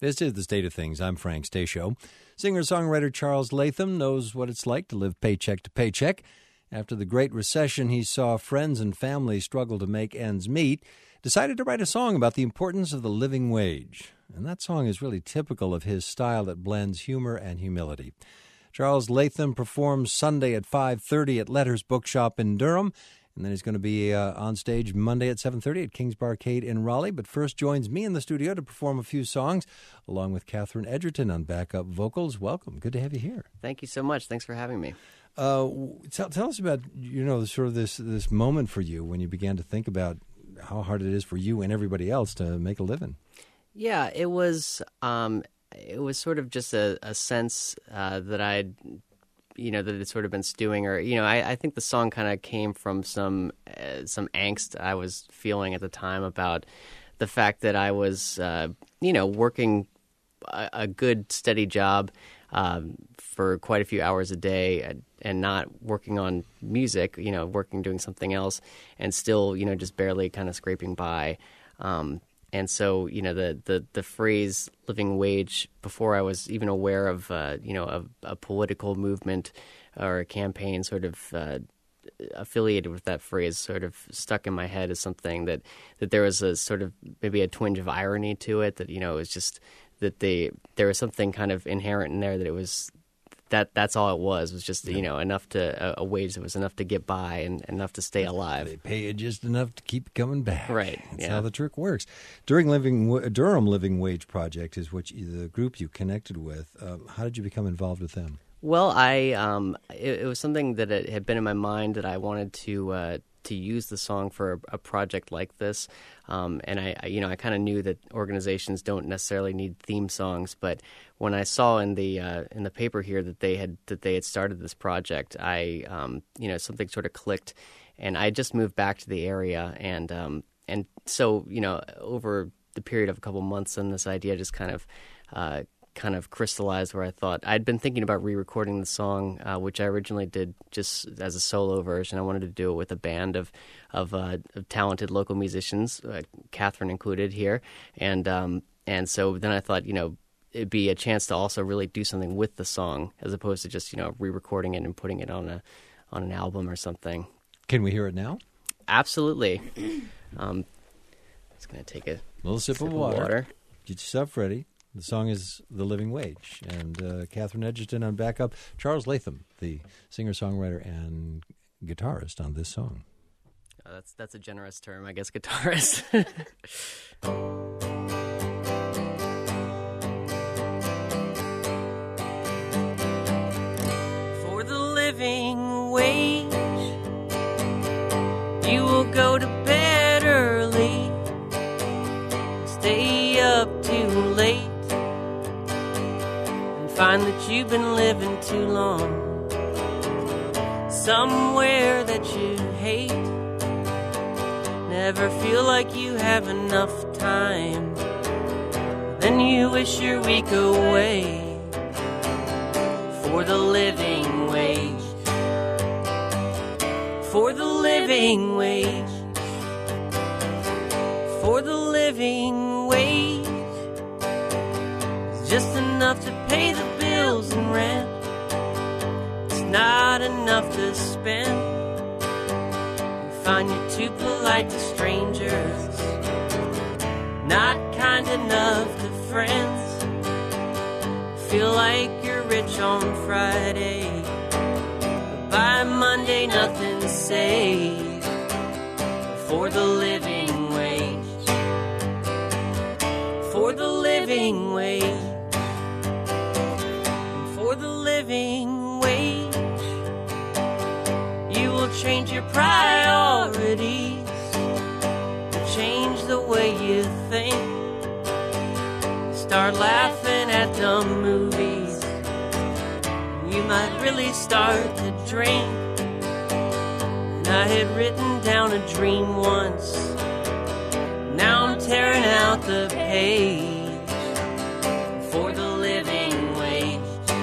This is The State of Things. I'm Frank Stasio. Singer-songwriter Charles Latham knows what it's like to live paycheck to paycheck. After the Great Recession, he saw friends and family struggle to make ends meet, decided to write a song about the importance of the living wage. And that song is really typical of his style that blends humor and humility. Charles Latham performs Sunday at 5:30 at Letters Bookshop in Durham. And then he's going to be on stage Monday at 7:30 at Kings Barcade in Raleigh. But first joins me in the studio to perform a few songs, along with Catherine Edgerton on backup vocals. Welcome. Good to have you here. Thank you so much. Thanks for having me. Tell us about, sort of this moment for you when you began to think about how hard it is for you and everybody else to make a living. Yeah, it was sort of just a sense that I'd that had sort of been stewing, or I think the song kind of came from some angst I was feeling at the time about the fact that I was working a good steady job for quite a few hours a day and not working on music, doing something else, and still just barely kind of scraping by. And so, the phrase "living wage," before I was even aware of, a political movement or a campaign sort of affiliated with that phrase, sort of stuck in my head as something that there was a sort of maybe a twinge of irony to it. That it was just that there was something kind of inherent in there that it was. That's all it was just, enough to a wage that was enough to get by and enough to stay alive. They pay you just enough to keep coming back. Right. That's how the trick works. Durham Living Wage Project is the group you connected with. How did you become involved with them? Well, it was something that it had been in my mind that I wanted to use the song for a project like this, and I kind of knew that organizations don't necessarily need theme songs, but when I saw in the paper here that they had started this project, something sort of clicked, and I just moved back to the area, and so over the period of a couple months, and this idea just kind of crystallized, where I thought I'd been thinking about re-recording the song, which I originally did just as a solo version. I wanted to do it with a band of talented local musicians, Catherine included here, and so then I thought it'd be a chance to also really do something with the song as opposed to just re-recording it and putting it on an album or something. Can we hear it now? Absolutely. Just gonna take a little sip of water. Get yourself ready. The song is The Living Wage, and Catherine Edgerton on backup. Charles Latham, the singer-songwriter and guitarist on this song. That's a generous term, I guess, guitarist. For the living wage, you will go to bed early, stay up too late, find that you've been living too long somewhere that you hate. Never feel like you have enough time, then you wish your week away. For the living wage, for the living wage, for the living wage, just enough to pay the bills and rent. It's not enough to spend. You find you're too polite to strangers, not kind enough to friends. Feel like you're rich on Friday, but by Monday nothing's saved. For the living wage, for the living wage, for the living wage, you will change your priorities, change the way you think, start laughing at dumb movies, you might really start to drink. And I had written down a dream once, now I'm tearing out the page. For the living wage,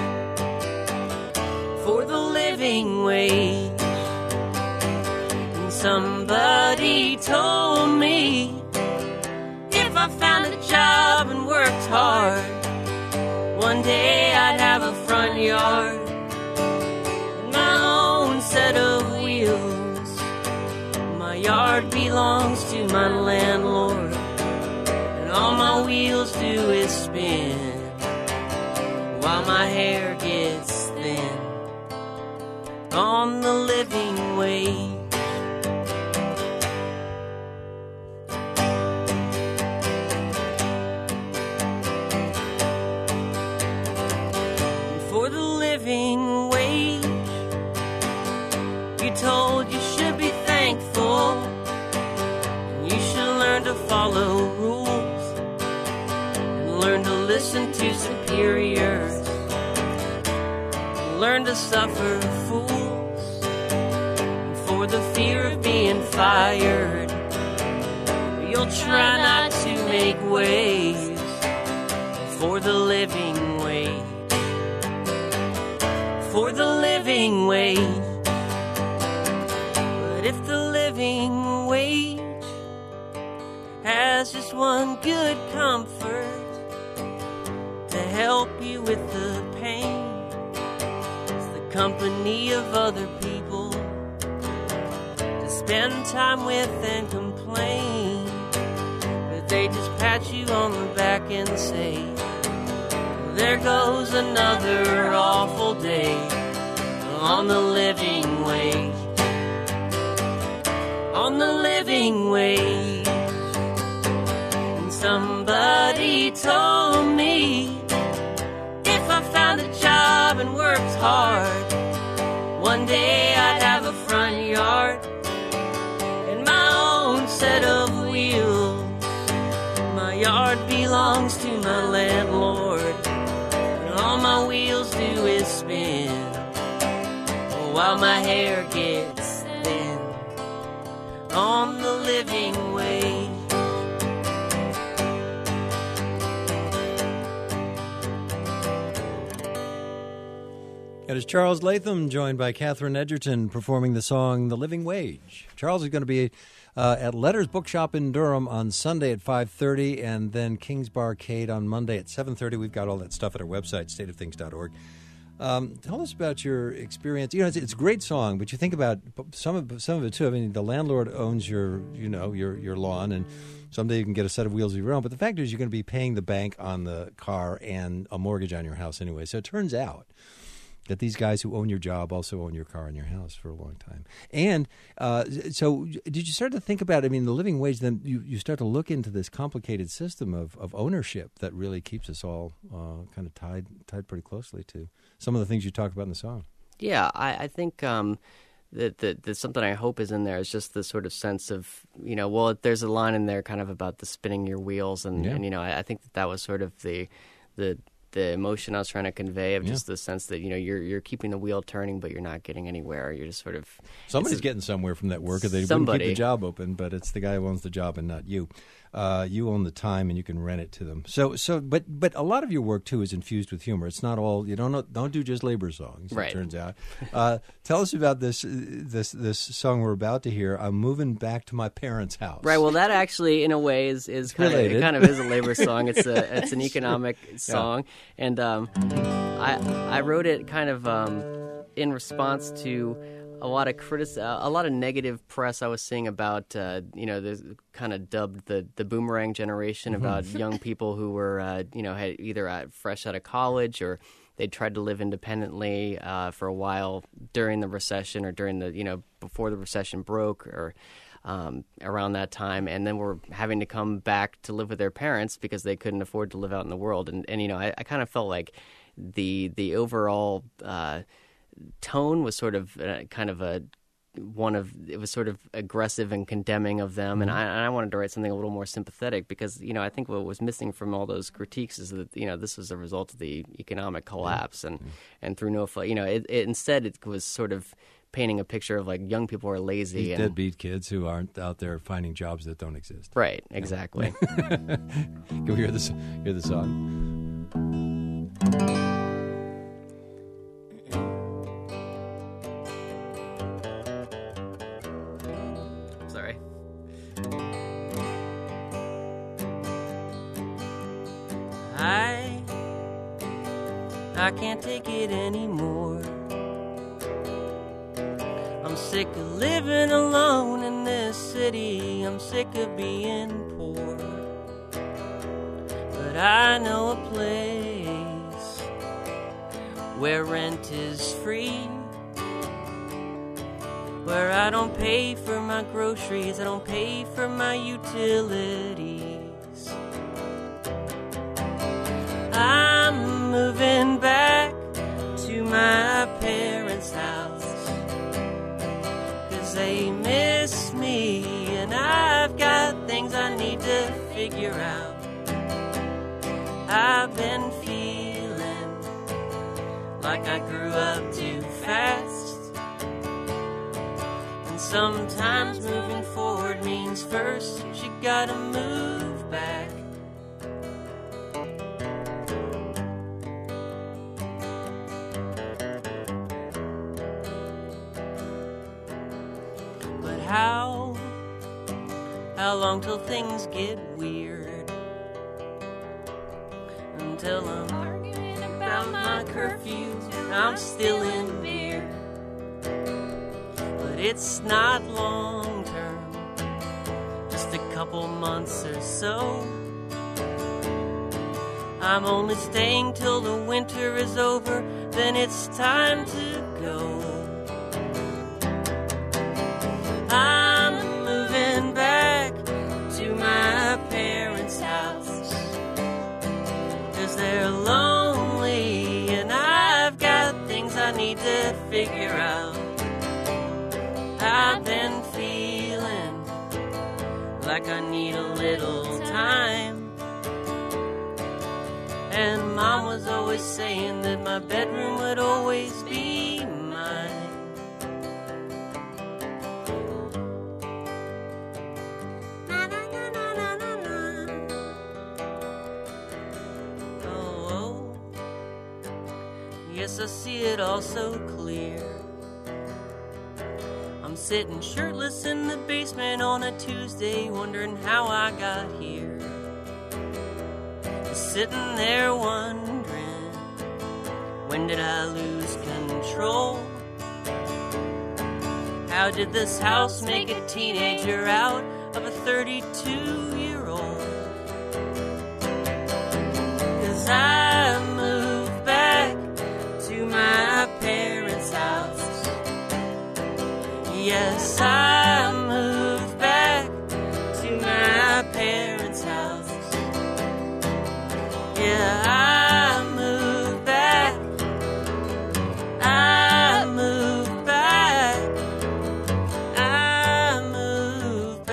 for the living wage. And somebody told me if I found a job and worked hard. One day I'd have a front yard and my own set of wheels. My yard belongs to my landlord, and all my wheels do is spin while my hair gets thin on the living wage. For the living wage, you told you should be thankful, and you should learn to follow rules and learn to listen to superiors, learn to suffer fools. And for the fear of being fired, you'll try not to make waves for the living wage. For the living wage. But if the living wage has just one good comfort to help you with the pain, it's the company of other people to spend time with and complain. But they just pat you on the back and say, there goes another awful day on the living wage. On the living wage. And somebody told me if I found a job and worked hard, one day I'd have a front yard and my own set of wheels. My yard belongs to my landlord, all my wheels do is spin while my hair gets thin on the living wage. It is Charles Latham, joined by Catherine Edgerton, performing the song The Living Wage. Charles is going to be at Letters Bookshop in Durham on Sunday at 5:30, and then Kings Barcade on Monday at 7:30. We've got all that stuff at our website, stateofthings.org. Tell us about your experience. You know, it's a great song, but you think about some of it too. I mean, the landlord owns your lawn, and someday you can get a set of wheels of your own. But the fact is, you're going to be paying the bank on the car and a mortgage on your house anyway. So it turns out that these guys who own your job also own your car and your house for a long time. And so did you start to think about, I mean, the living wage, then you start to look into this complicated system of ownership that really keeps us all kind of tied pretty closely to some of the things you talk about in the song. Yeah, I think that something I hope is in there is just the sort of sense of, well, there's a line in there kind of about the spinning your wheels. And I think that was sort of the emotion I was trying to convey of just the sense that, you're keeping the wheel turning, but you're not getting anywhere. You're just sort of... Somebody's getting somewhere from that work, or they wouldn't keep the job open, but it's the guy who owns the job and not you. You own the time and you can rent it to them. But a lot of your work, too, is infused with humor. It's not all... You don't do just labor songs, right. It turns out. Tell us about this song we're about to hear, I'm Moving Back to My Parents' House. Right, well, that actually, in a way, is kind of is a labor song. It's an economic song. Yeah. And I wrote it kind of in response to a lot of negative press I was seeing about there's kind of dubbed the boomerang generation, about young people who were had either fresh out of college or they tried to live independently for a while during the recession or during the before the recession broke or around that time, and then were having to come back to live with their parents because they couldn't afford to live out in the world. And I kind of felt like the overall tone was sort of it was sort of aggressive and condemning of them, and I wanted to write something a little more sympathetic because I think what was missing from all those critiques is that this was a result of the economic collapse and through no fault. Instead it was sort of painting a picture of like young people are lazy. These deadbeat kids who aren't out there finding jobs that don't exist. Right, exactly. Can we hear the song? Sorry. I can't take it anymore. I'm sick of living alone in this city. I'm sick of being poor. But I know a place where rent is free, where I don't pay for my groceries, I don't pay for my utilities. I'm moving back to my parents' house, 'cause they miss me and I've got things I need to figure out. I've been feeling like I grew up too fast, and sometimes moving forward means first you gotta move back. But how long till things get weird? Until I'm arguing about my curfew, I'm still in beer. But it's not long term, just a couple months or so. I'm only staying till the winter is over, then it's time to go. I'm moving back to my parents' house, 'cause they're lonely and I've got things I need to figure out. I've been feeling like I need a little time, and Mom was always saying that my bedroom would always be mine. Yes, I see it all so clear. I'm sitting shirtless in the basement on a Tuesday, wondering how I got here. Just sitting there wondering, when did I lose control? How did this house make a teenager out of a 32-year-old? 'Cause I moved back to my parents' house. Yes, I moved back to my parents' house. Yeah, I moved back. I moved back. I moved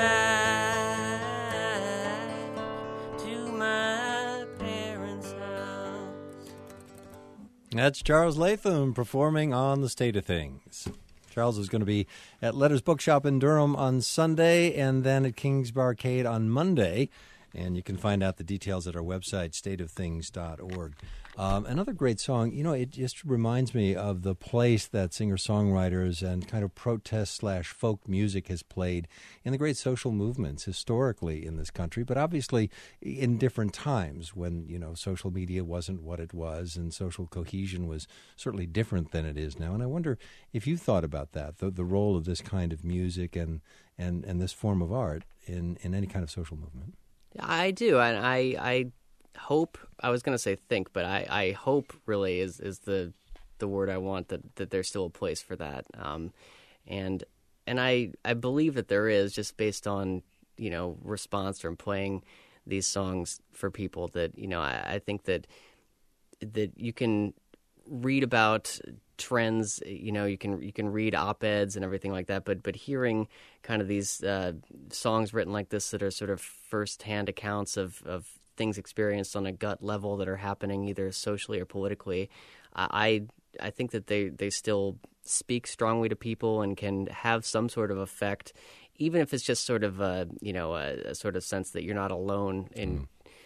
back to my parents' house. That's Charles Latham performing on The State of Things. Charles is going to be at Letters Bookshop in Durham on Sunday and then at Kings Barcade on Monday. And you can find out the details at our website, stateofthings.org. Another great song, it just reminds me of the place that singer-songwriters and kind of protest/folk music has played in the great social movements historically in this country, but obviously in different times when, social media wasn't what it was and social cohesion was certainly different than it is now. And I wonder if you thought about that, the role of this kind of music and this form of art in any kind of social movement. I do, and I hope, I was going to say think, but I hope really is the word I want, that there's still a place for that. And I believe that there is, just based on, response from playing these songs for people, that, I think that you can read about trends, you can read op-eds and everything like that, but hearing kind of these songs written like this that are sort of first-hand accounts of things experienced on a gut level that are happening either socially or politically, I think that they still speak strongly to people and can have some sort of effect, even if it's just sort of a sort of sense that you're not alone in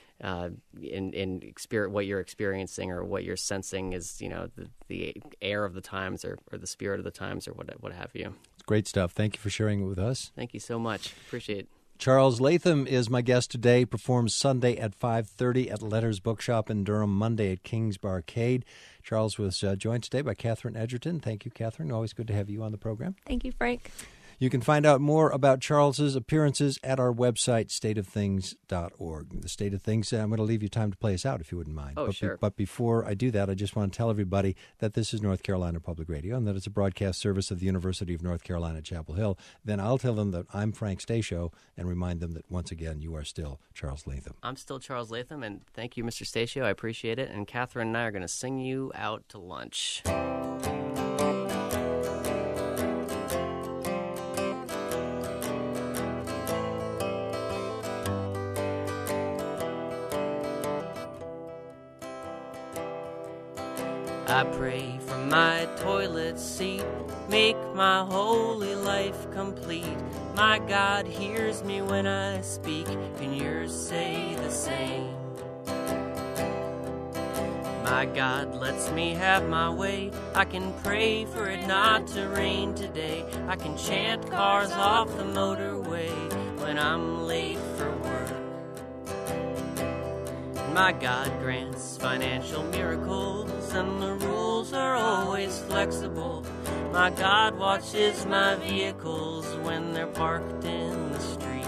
what you're experiencing or what you're sensing is the air of the times or the spirit of the times or what have you. It's great stuff. Thank you for sharing it with us. Thank you so much. Appreciate it. Charles Latham is my guest today. Performs Sunday at 5:30 at Letters Bookshop in Durham, Monday at King's Barcade. Charles was joined today by Catherine Edgerton. Thank you, Catherine. Always good to have you on the program. Thank you, Frank. You can find out more about Charles's appearances at our website, stateofthings.org. The State of Things, I'm going to leave you time to play us out, if you wouldn't mind. Oh, sure. But before I do that, I just want to tell everybody that this is North Carolina Public Radio and that it's a broadcast service of the University of North Carolina, Chapel Hill. Then I'll tell them that I'm Frank Stasio and remind them that, once again, you are still Charles Latham. I'm still Charles Latham, and thank you, Mr. Stasio. I appreciate it. And Catherine and I are going to sing you out to lunch. I pray from my toilet seat, make my holy life complete. My God hears me when I speak, can yours say the same? My God lets me have my way, I can pray for it not to rain today. I can chant cars off the motorway when I'm late for work. My God grants financial miracles, and the rules are always flexible. My God watches my vehicles when they're parked in the street.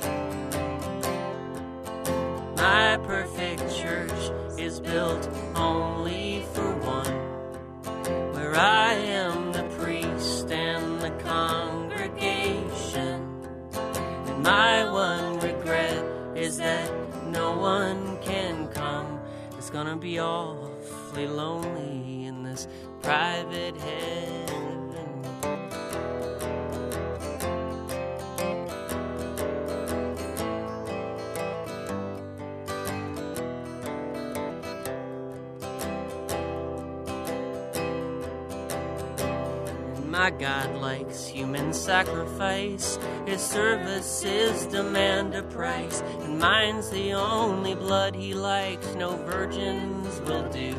My perfect church is built only for one, where I am the priest and the congregation. And my one regret is that no one can come. It's gonna be awfully lonely in this private heaven. My God likes human sacrifice. His services demand a price, and mine's the only blood he likes. No virgins will do.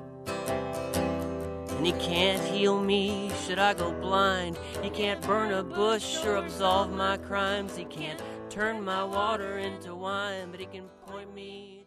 And he can't heal me should I go blind. He can't burn a bush or absolve my crimes. He can't turn my water into wine, but he can point me